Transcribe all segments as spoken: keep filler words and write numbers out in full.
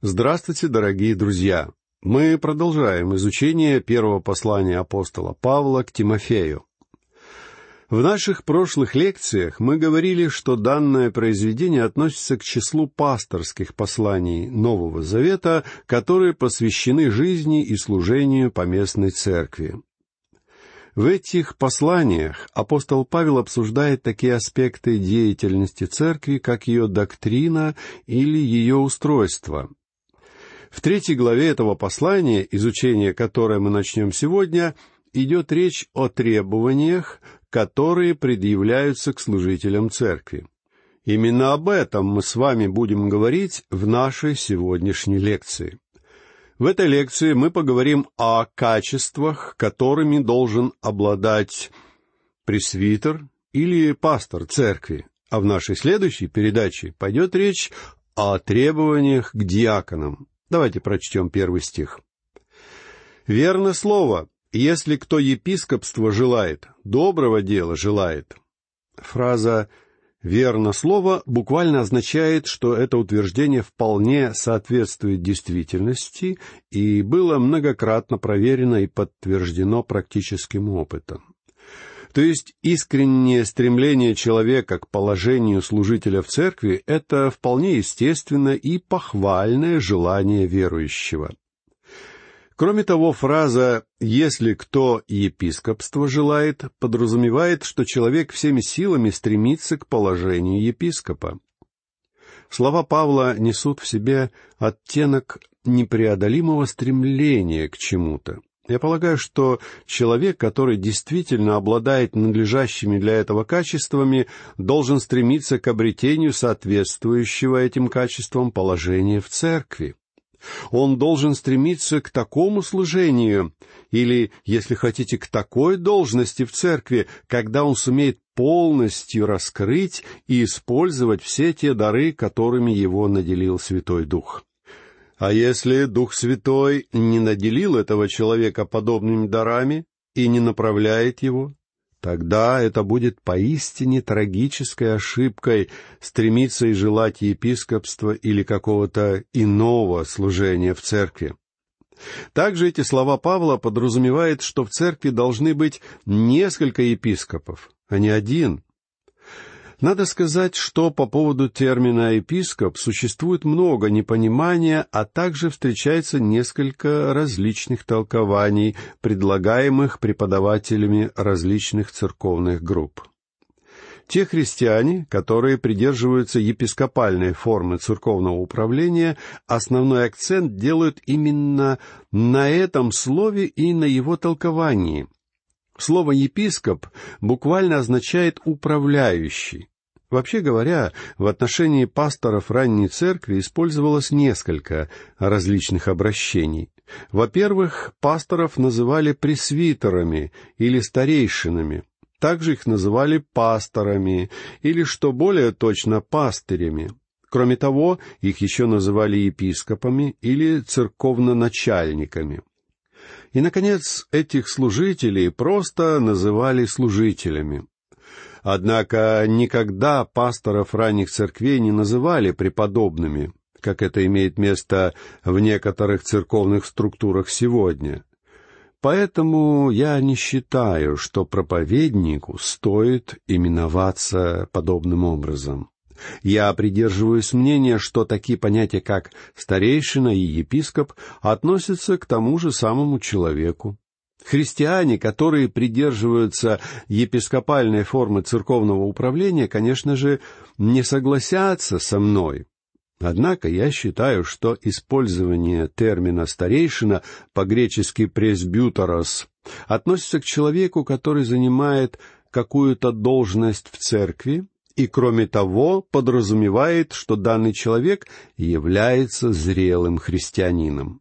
Здравствуйте, дорогие друзья! Мы продолжаем изучение первого послания апостола Павла к Тимофею. В наших прошлых лекциях мы говорили, что данное произведение относится к числу пасторских посланий Нового Завета, которые посвящены жизни и служению поместной церкви. В этих посланиях апостол Павел обсуждает такие аспекты деятельности церкви, как ее доктрина или ее устройство. В третьей главе этого послания, изучение которое мы начнем сегодня, идет речь о требованиях, которые предъявляются к служителям церкви. Именно об этом мы с вами будем говорить в нашей сегодняшней лекции. В этой лекции мы поговорим о качествах, которыми должен обладать пресвитер или пастор церкви, а в нашей следующей передаче пойдет речь о требованиях к диаконам. Давайте прочтем первый стих. «Верно слово, если кто епископство желает, доброго дела желает». Фраза «верно слово» буквально означает, что это утверждение вполне соответствует действительности и было многократно проверено и подтверждено практическим опытом. То есть искреннее стремление человека к положению служителя в церкви — это вполне естественно и похвальное желание верующего. Кроме того, фраза «если кто епископство желает» подразумевает, что человек всеми силами стремится к положению епископа. Слова Павла несут в себе оттенок непреодолимого стремления к чему-то. Я полагаю, что человек, который действительно обладает надлежащими для этого качествами, должен стремиться к обретению соответствующего этим качествам положения в церкви. Он должен стремиться к такому служению, или, если хотите, к такой должности в церкви, когда он сумеет полностью раскрыть и использовать все те дары, которыми его наделил Святой Дух. А если Дух Святой не наделил этого человека подобными дарами и не направляет его, тогда это будет поистине трагической ошибкой стремиться и желать епископства или какого-то иного служения в церкви. Также эти слова Павла подразумевают, что в церкви должны быть несколько епископов, а не один. Надо сказать, что по поводу термина «епископ» существует много непонимания, а также встречается несколько различных толкований, предлагаемых преподавателями различных церковных групп. Те христиане, которые придерживаются епископальной формы церковного управления, основной акцент делают именно на этом слове и на его толковании. Слово «епископ» буквально означает «управляющий». Вообще говоря, в отношении пасторов ранней церкви использовалось несколько различных обращений. Во-первых, пасторов называли пресвитерами или старейшинами. Также их называли пасторами или, что более точно, пастырями. Кроме того, их еще называли епископами или церковноначальниками. И, наконец, этих служителей просто называли служителями. Однако никогда пасторов ранних церквей не называли преподобными, как это имеет место в некоторых церковных структурах сегодня. Поэтому я не считаю, что проповеднику стоит именоваться подобным образом. Я придерживаюсь мнения, что такие понятия, как старейшина и епископ, относятся к тому же самому человеку. Христиане, которые придерживаются епископальной формы церковного управления, конечно же, не согласятся со мной. Однако я считаю, что использование термина «старейшина», по-гречески «пресбютерос», относится к человеку, который занимает какую-то должность в церкви, и, кроме того, подразумевает, что данный человек является зрелым христианином.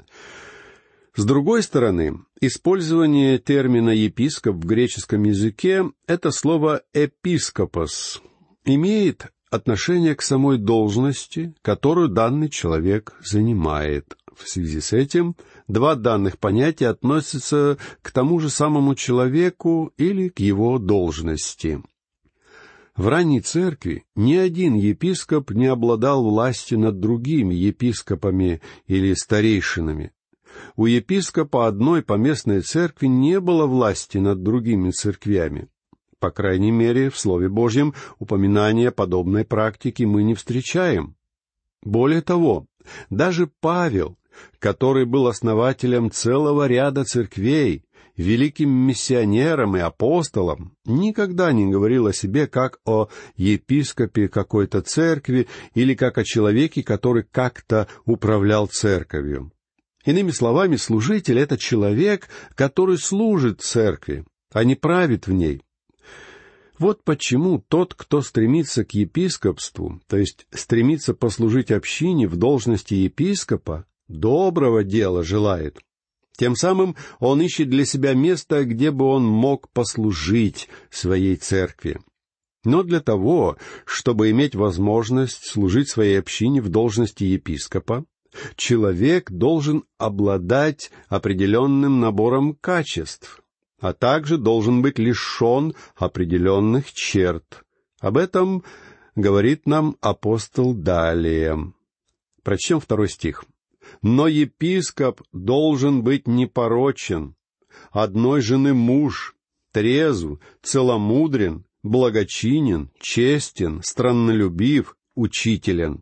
С другой стороны, использование термина «епископ» в греческом языке — это слово «эпископос» имеет отношение к самой должности, которую данный человек занимает. В связи с этим два данных понятия относятся к тому же самому человеку или к его должности. В ранней церкви ни один епископ не обладал властью над другими епископами или старейшинами. У епископа одной поместной церкви не было власти над другими церквями. По крайней мере, в Слове Божьем упоминания подобной практики мы не встречаем. Более того, даже Павел, который был основателем целого ряда церквей, великим миссионером и апостолом, никогда не говорил о себе как о епископе какой-то церкви или как о человеке, который как-то управлял церковью. Иными словами, служитель — это человек, который служит церкви, а не правит в ней. Вот почему тот, кто стремится к епископству, то есть стремится послужить общине в должности епископа, доброго дела желает. Тем самым он ищет для себя место, где бы он мог послужить своей церкви. Но для того, чтобы иметь возможность служить своей общине в должности епископа, человек должен обладать определенным набором качеств, а также должен быть лишен определенных черт. Об этом говорит нам апостол далее. Прочтем второй стих. «Но епископ должен быть непорочен, одной жены муж, трезв, целомудрен, благочинен, честен, страннолюбив, учителен».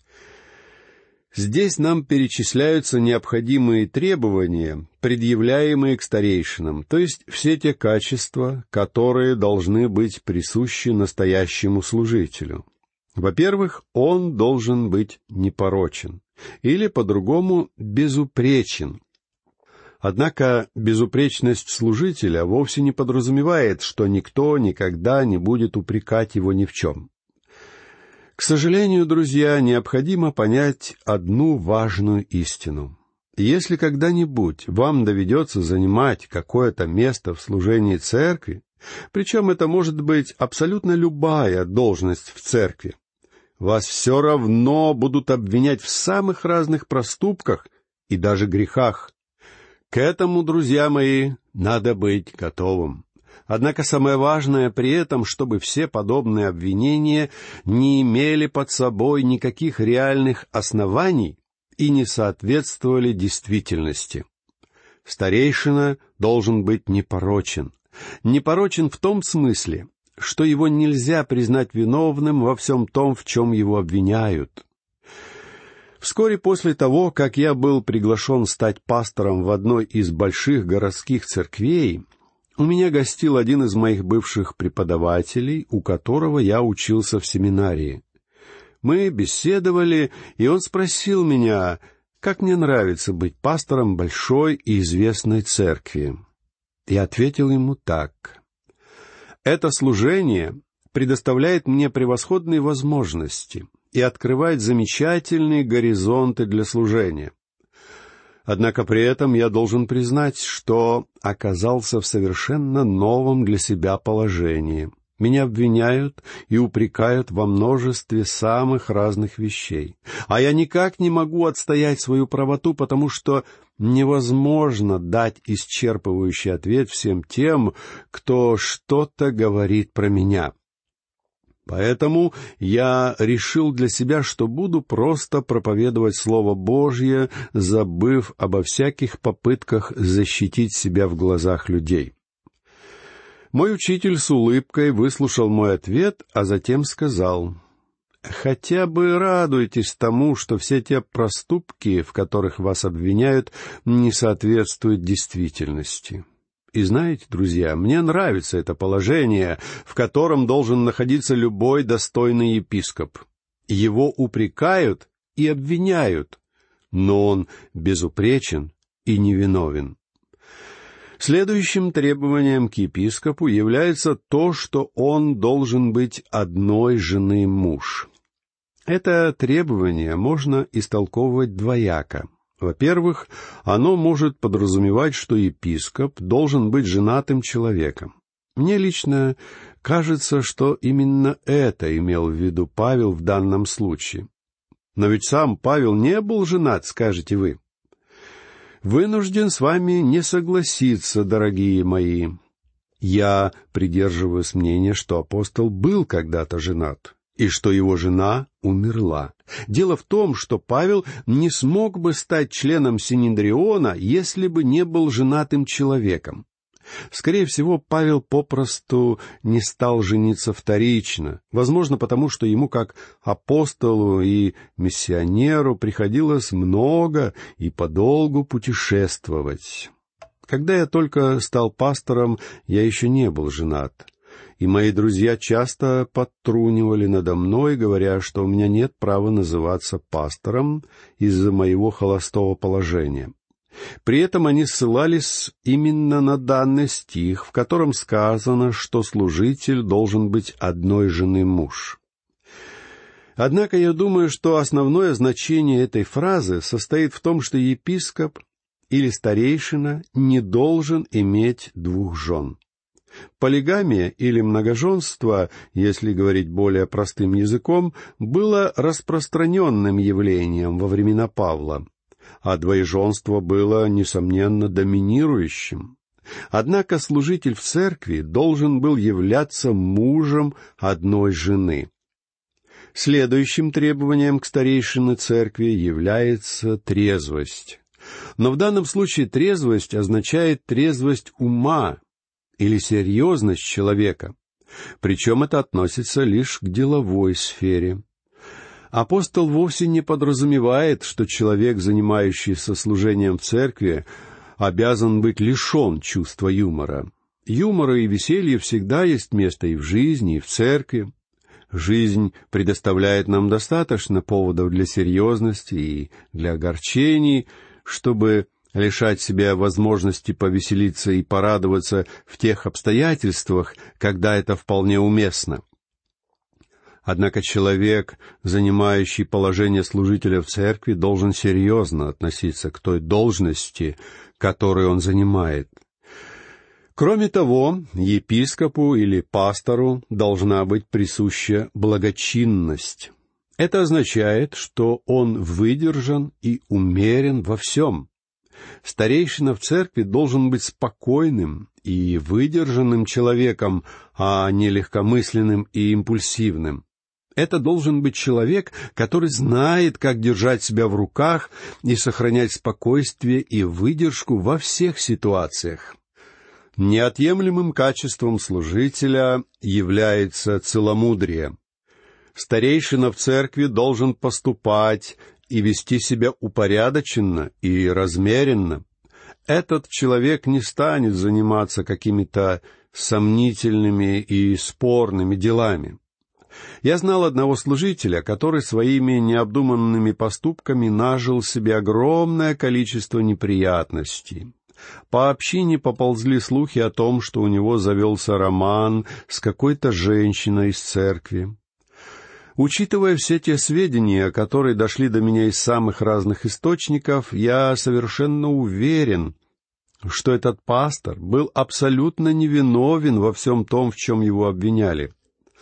Здесь нам перечисляются необходимые требования, предъявляемые к старейшинам, то есть все те качества, которые должны быть присущи настоящему служителю. Во-первых, он должен быть непорочен, или, по-другому, безупречен. Однако безупречность служителя вовсе не подразумевает, что никто никогда не будет упрекать его ни в чем. К сожалению, друзья, необходимо понять одну важную истину. Если когда-нибудь вам доведется занимать какое-то место в служении церкви, причем это может быть абсолютно любая должность в церкви, вас все равно будут обвинять в самых разных проступках и даже грехах. К этому, друзья мои, надо быть готовым. Однако самое важное при этом, чтобы все подобные обвинения не имели под собой никаких реальных оснований и не соответствовали действительности. Старейшина должен быть непорочен. Непорочен в том смысле, что его нельзя признать виновным во всем том, в чем его обвиняют. Вскоре после того, как я был приглашен стать пастором в одной из больших городских церквей, у меня гостил один из моих бывших преподавателей, у которого я учился в семинарии. Мы беседовали, и он спросил меня, как мне нравится быть пастором большой и известной церкви. Я ответил ему так. Это служение предоставляет мне превосходные возможности и открывает замечательные горизонты для служения. Однако при этом я должен признать, что оказался в совершенно новом для себя положении. Меня обвиняют и упрекают во множестве самых разных вещей. А я никак не могу отстоять свою правоту, потому что невозможно дать исчерпывающий ответ всем тем, кто что-то говорит про меня. Поэтому я решил для себя, что буду просто проповедовать Слово Божье, забыв обо всяких попытках защитить себя в глазах людей. Мой учитель с улыбкой выслушал мой ответ, а затем сказал: «Хотя бы радуйтесь тому, что все те проступки, в которых вас обвиняют, не соответствуют действительности». И знаете, друзья, мне нравится это положение, в котором должен находиться любой достойный епископ. Его упрекают и обвиняют, но он безупречен и невиновен. Следующим требованием к епископу является то, что он должен быть одной жены муж. Это требование можно истолковывать двояко. Во-первых, оно может подразумевать, что епископ должен быть женатым человеком. Мне лично кажется, что именно это имел в виду Павел в данном случае. Но ведь сам Павел не был женат, скажете вы. Вынужден с вами не согласиться, дорогие мои. Я придерживаюсь мнения, что апостол был когда-то женат, и что его жена умерла. Дело в том, что Павел не смог бы стать членом Синедриона, если бы не был женатым человеком. Скорее всего, Павел попросту не стал жениться вторично, возможно, потому что ему, как апостолу и миссионеру, приходилось много и подолгу путешествовать. Когда я только стал пастором, я еще не был женат, и мои друзья часто подтрунивали надо мной, говоря, что у меня нет права называться пастором из-за моего холостого положения. При этом они ссылались именно на данный стих, в котором сказано, что служитель должен быть одной жены муж. Однако я думаю, что основное значение этой фразы состоит в том, что епископ или старейшина не должен иметь двух жен. Полигамия или многоженство, если говорить более простым языком, было распространенным явлением во времена Павла, а двоеженство было, несомненно, доминирующим. Однако служитель в церкви должен был являться мужем одной жены. Следующим требованием к старейшине церкви является трезвость. Но в данном случае трезвость означает трезвость ума или серьезность человека. Причем это относится лишь к деловой сфере. Апостол вовсе не подразумевает, что человек, занимающийся служением в церкви, обязан быть лишен чувства юмора. Юмора и веселья всегда есть место и в жизни, и в церкви. Жизнь предоставляет нам достаточно поводов для серьезности и для огорчений, чтобы лишать себя возможности повеселиться и порадоваться в тех обстоятельствах, когда это вполне уместно. Однако человек, занимающий положение служителя в церкви, должен серьезно относиться к той должности, которую он занимает. Кроме того, епископу или пастору должна быть присуща благочинность. Это означает, что он выдержан и умерен во всем. Старейшина в церкви должен быть спокойным и выдержанным человеком, а не легкомысленным и импульсивным. Это должен быть человек, который знает, как держать себя в руках и сохранять спокойствие и выдержку во всех ситуациях. Неотъемлемым качеством служителя является целомудрие. Старейшина в церкви должен поступать и вести себя упорядоченно и размеренно. Этот человек не станет заниматься какими-то сомнительными и спорными делами. Я знал одного служителя, который своими необдуманными поступками нажил себе огромное количество неприятностей. По общине поползли слухи о том, что у него завелся роман с какой-то женщиной из церкви. Учитывая все те сведения, которые дошли до меня из самых разных источников, я совершенно уверен, что этот пастор был абсолютно невиновен во всем том, в чем его обвиняли.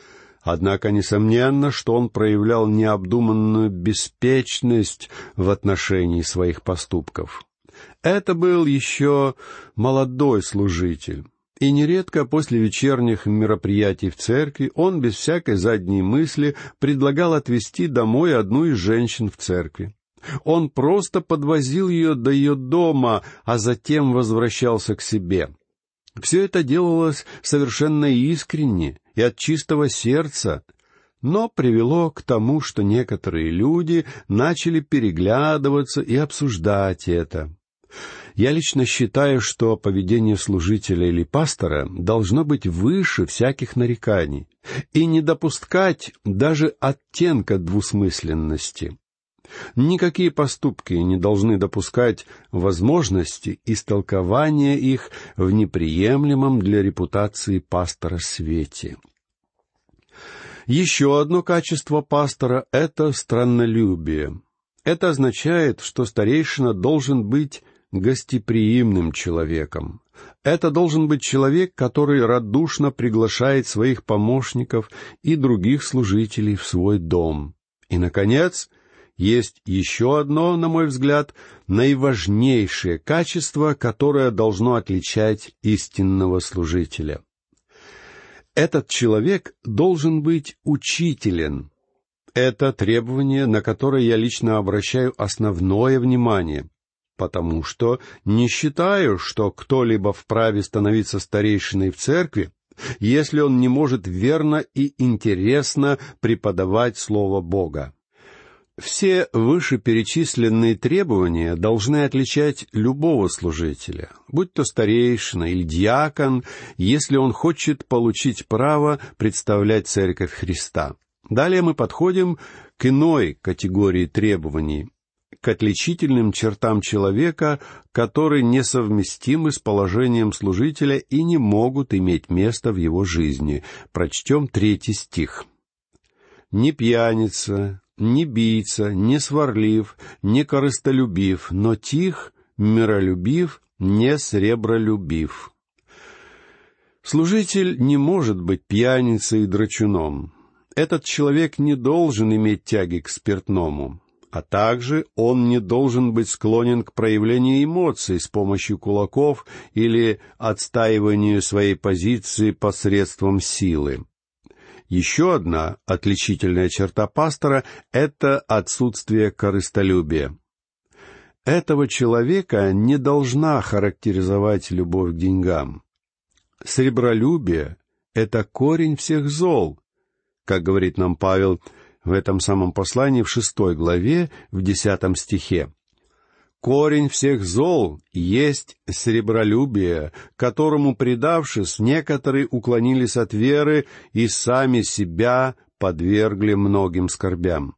Однако, несомненно, что он проявлял необдуманную беспечность в отношении своих поступков. Это был еще молодой служитель, и нередко после вечерних мероприятий в церкви он без всякой задней мысли предлагал отвезти домой одну из женщин в церкви. Он просто подвозил ее до ее дома, а затем возвращался к себе. Все это делалось совершенно искренне и от чистого сердца, но привело к тому, что некоторые люди начали переглядываться и обсуждать это. Я лично считаю, что поведение служителя или пастора должно быть выше всяких нареканий и не допускать даже оттенка двусмысленности. Никакие поступки не должны допускать возможности истолкования их в неприемлемом для репутации пастора свете. Еще одно качество пастора — это страннолюбие. Это означает, что старейшина должен быть гостеприимным человеком. Это должен быть человек, который радушно приглашает своих помощников и других служителей в свой дом. И, наконец, есть еще одно, на мой взгляд, наиважнейшее качество, которое должно отличать истинного служителя. Этот человек должен быть учителен. Это требование, на которое я лично обращаю основное внимание, потому что не считаю, что кто-либо вправе становиться старейшиной в церкви, если он не может верно и интересно преподавать Слово Бога. Все вышеперечисленные требования должны отличать любого служителя, будь то старейшина или диакон, если он хочет получить право представлять Церковь Христа. Далее мы подходим к иной категории требований, к отличительным чертам человека, которые несовместимы с положением служителя и не могут иметь места в его жизни. Прочтем третий стих. «Не пьяница, не бийца, не сварлив, не корыстолюбив, но тих, миролюбив, не сребролюбив». Служитель не может быть пьяницей и драчуном. Этот человек не должен иметь тяги к спиртному, а также он не должен быть склонен к проявлению эмоций с помощью кулаков или отстаиванию своей позиции посредством силы. Еще одна отличительная черта пастора — это отсутствие корыстолюбия. Этого человека не должна характеризовать любовь к деньгам. Сребролюбие — это корень всех зол, как говорит нам Павел в этом самом послании в шестой главе, в десятом стихе. «Корень всех зол есть сребролюбие, которому, предавшись, некоторые уклонились от веры и сами себя подвергли многим скорбям».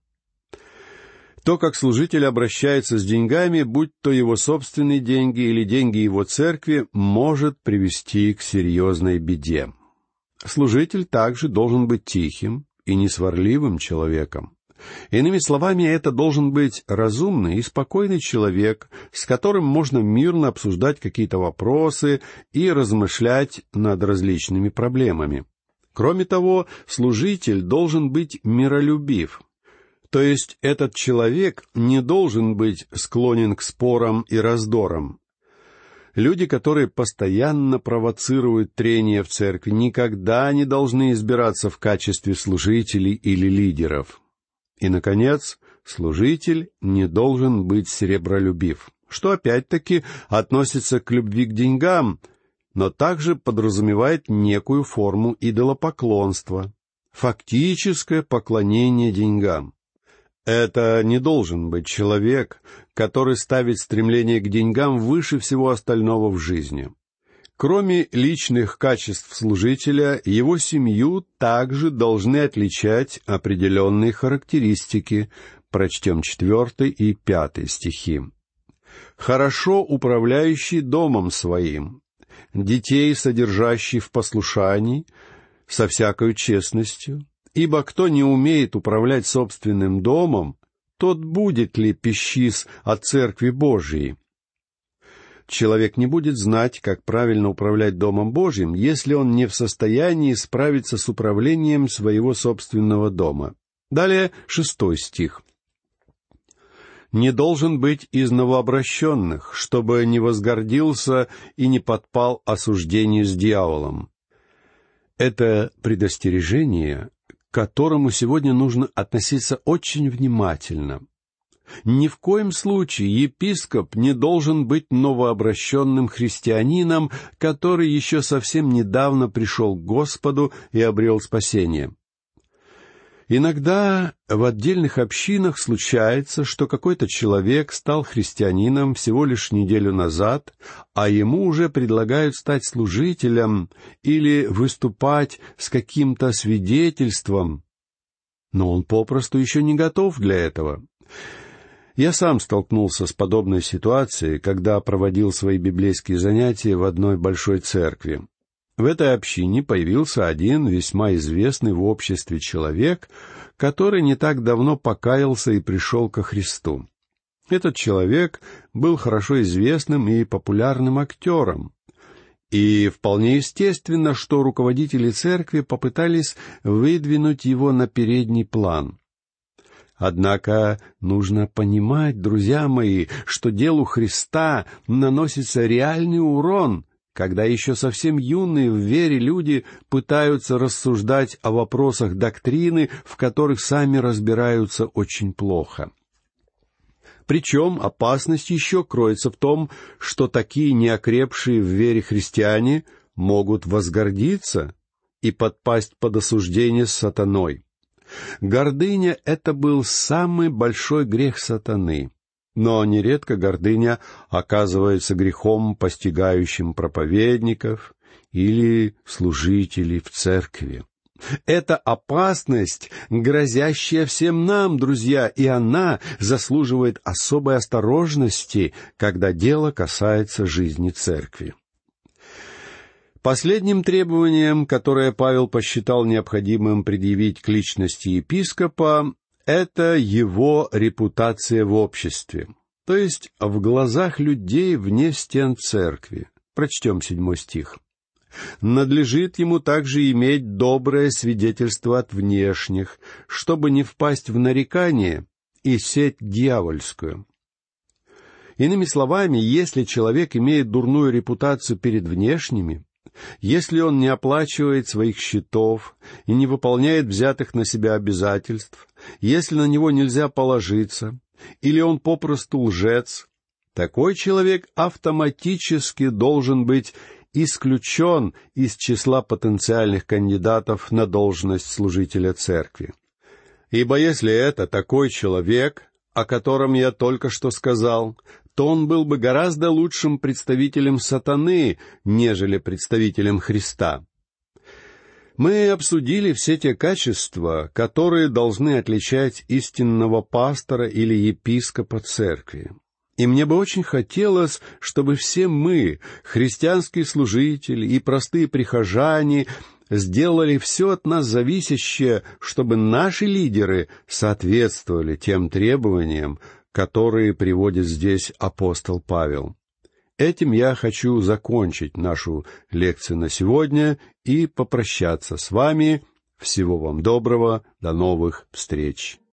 То, как служитель обращается с деньгами, будь то его собственные деньги или деньги его церкви, может привести к серьезной беде. Служитель также должен быть тихим и несварливым человеком. Иными словами, это должен быть разумный и спокойный человек, с которым можно мирно обсуждать какие-то вопросы и размышлять над различными проблемами. Кроме того, служитель должен быть миролюбив. То есть этот человек не должен быть склонен к спорам и раздорам. Люди, которые постоянно провоцируют трения в церкви, никогда не должны избираться в качестве служителей или лидеров. И, наконец, служитель не должен быть сребролюбив, что опять-таки относится к любви к деньгам, но также подразумевает некую форму идолопоклонства, фактическое поклонение деньгам. Это не должен быть человек, который ставит стремление к деньгам выше всего остального в жизни. Кроме личных качеств служителя, его семью также должны отличать определенные характеристики. Прочтем четвертый и пятый стихи. «Хорошо управляющий домом своим, детей содержащий в послушании, со всякою честностью. Ибо кто не умеет управлять собственным домом, тот будет ли пищис от Церкви Божией?» Человек не будет знать, как правильно управлять Домом Божьим, если он не в состоянии справиться с управлением своего собственного дома. Далее шестой стих. «Не должен быть из новообращенных, чтобы не возгордился и не подпал осуждению с дьяволом». Это предостережение, к которому сегодня нужно относиться очень внимательно. Ни в коем случае епископ не должен быть новообращенным христианином, который еще совсем недавно пришел к Господу и обрел спасение. Иногда в отдельных общинах случается, что какой-то человек стал христианином всего лишь неделю назад, а ему уже предлагают стать служителем или выступать с каким-то свидетельством, но он попросту еще не готов для этого. Я сам столкнулся с подобной ситуацией, когда проводил свои библейские занятия в одной большой церкви. В этой общине появился один весьма известный в обществе человек, который не так давно покаялся и пришел ко Христу. Этот человек был хорошо известным и популярным актером. И вполне естественно, что руководители церкви попытались выдвинуть его на передний план. Однако нужно понимать, друзья мои, что делу Христа наносится реальный урон, когда еще совсем юные в вере люди пытаются рассуждать о вопросах доктрины, в которых сами разбираются очень плохо. Причем опасность еще кроется в том, что такие неокрепшие в вере христиане могут возгордиться и подпасть под осуждение сатаной. Гордыня — это был самый большой грех сатаны, но нередко гордыня оказывается грехом, постигающим проповедников или служителей в церкви. Это опасность, грозящая всем нам, друзья, и она заслуживает особой осторожности, когда дело касается жизни церкви. Последним требованием, которое Павел посчитал необходимым предъявить к личности епископа, это его репутация в обществе, то есть в глазах людей вне стен церкви. Прочтем седьмой стих. «Надлежит ему также иметь доброе свидетельство от внешних, чтобы не впасть в нарекание и сеть дьявольскую». Иными словами, если человек имеет дурную репутацию перед внешними, если он не оплачивает своих счетов и не выполняет взятых на себя обязательств, если на него нельзя положиться, или он попросту лжец, такой человек автоматически должен быть исключен из числа потенциальных кандидатов на должность служителя церкви. Ибо если это такой человек, о котором я только что сказал, то он был бы гораздо лучшим представителем сатаны, нежели представителем Христа. Мы обсудили все те качества, которые должны отличать истинного пастора или епископа церкви. И мне бы очень хотелось, чтобы все мы, христианские служители и простые прихожане, сделали все от нас зависящее, чтобы наши лидеры соответствовали тем требованиям, которые приводит здесь апостол Павел. Этим я хочу закончить нашу лекцию на сегодня и попрощаться с вами. Всего вам доброго, до новых встреч.